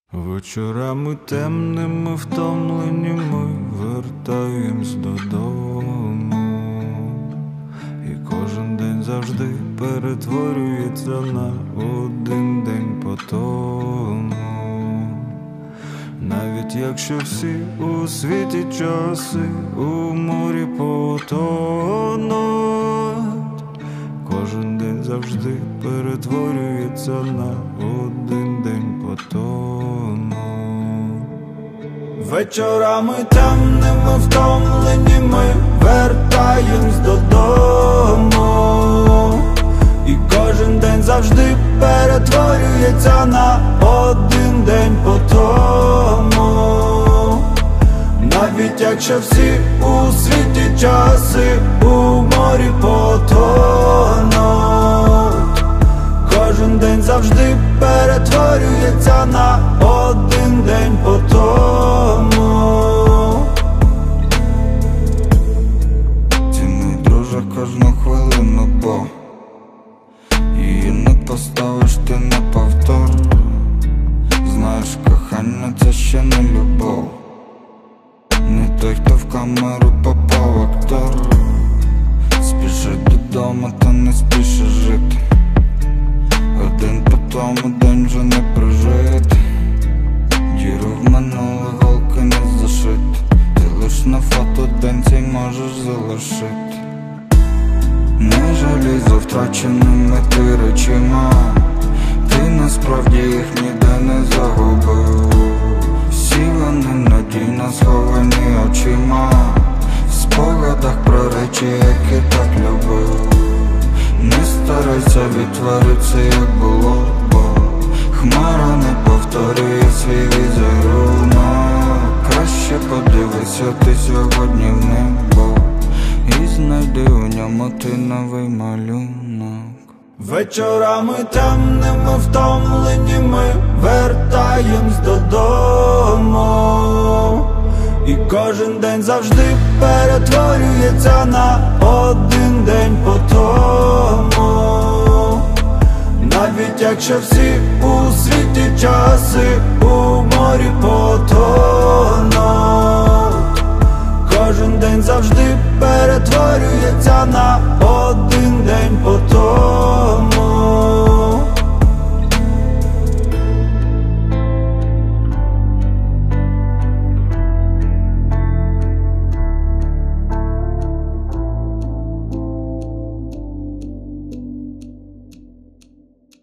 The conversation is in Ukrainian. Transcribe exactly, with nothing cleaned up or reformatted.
Вечорами темними втомлені ми вертаємось додому, і кожен день завжди перетворюється на один день по тому. Навіть якщо всі у світі часи у морі потонуть, кожен день завжди перетворюється на один день по тому. Вечорами темними втомлені ми вертаємось додому, і кожен день завжди перетворюється на один день по тому. Навіть якщо всі у світі часи у морі потонуть, кожен день завжди перетворюється на один день по тому. Ціни, друже, кожну хвилину, бо її не поставиш ти на повтор. Знаєш, кохання — це ще не любов, не той, хто в камеру попав актор. Спішить додому, та не спішить жити. Один по тому день вже не прожити. Діру в минуле голки не зашити. Ти лиш на фото день цей можеш залишити. Не жалій за втраченими ти речима, ти насправді їх ніде не загубив. Всі вони надійно сховані очима, в спогадах про речі, які так любив. Не старайся відтворити, як було, бо хмара не повторює свій візерунок. Краще подивися ти сьогодні в небо і знайди у ньому ти новий малюнок. Вечорами темними втомлені ми вертаємось додому, і кожен день завжди перетворюється на один день по тому. Навіть якщо всі у світі часи у морі потонуть, кожен день завжди перетворюється на один день по тому.